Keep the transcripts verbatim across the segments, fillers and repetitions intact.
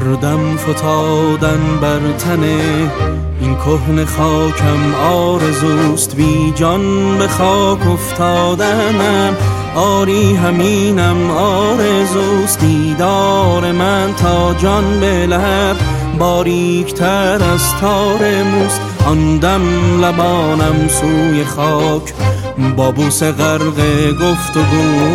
هر دم فتادن بر تن این کهنه خاکم آرزوست، بی جان به خاک افتادنم آری همینم آرزوست. دیدار من تا جان به لب باریکتر از تار موس، آن دم لبانم سوی خاک با بوس غرق گفت و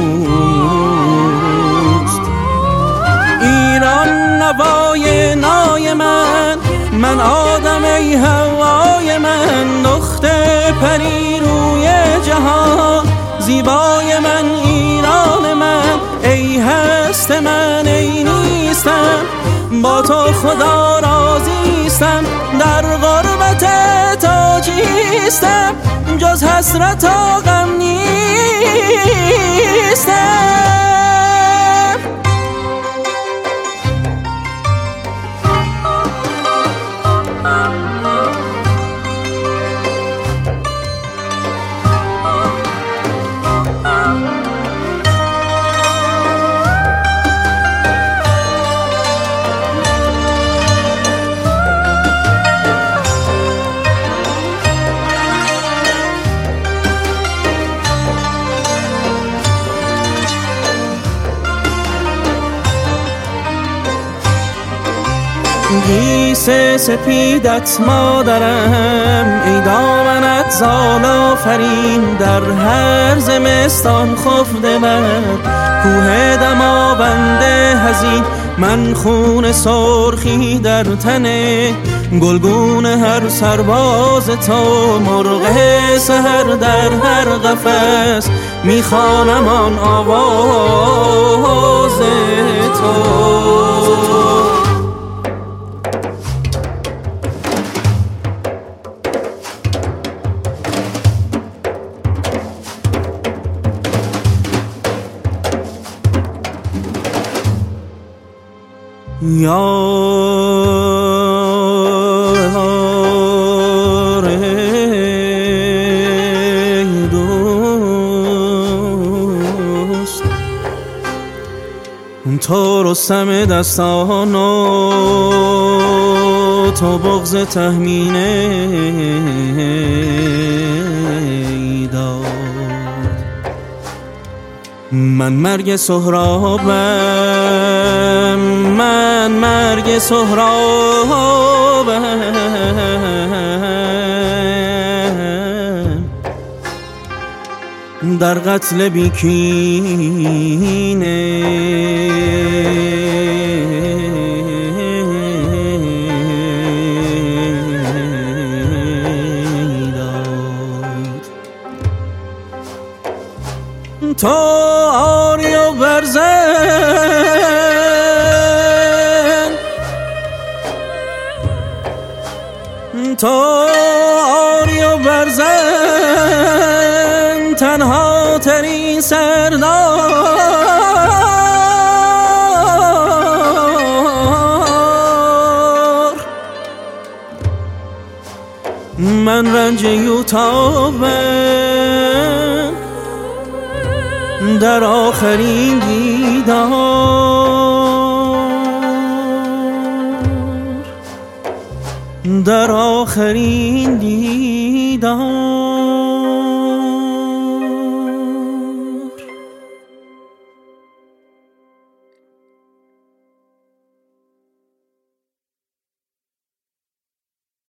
گوست. ایران نوای نای من، من آدم ای هوای من، دختر پری روی جهان زیبای من، ایران من ای هست من ای نیستم، با تو خدا راضیستم، در غربت تاجیستم، جز حسرت و غم نیستم. گیس سپیدت مادرم، ای دامنت زال آفرین، در هر زمستان خفته من کوه دماوند حزین، من خون سرخی در تنه گلگون هر سرباز تو، مرغ سحر در هر قفس میخوانم آن آواز تو. یار دوست، تو رستم دستان و تو بغض تهمینه داد، من مرگ سهرابم، من مرگ سهرابم، در قتل بیکینه داد. تو آری و برزن، تو آری و برزن، تنها ترین سردار، من رنج یوتابم در آخرین دیدار، در آخرین دیدار.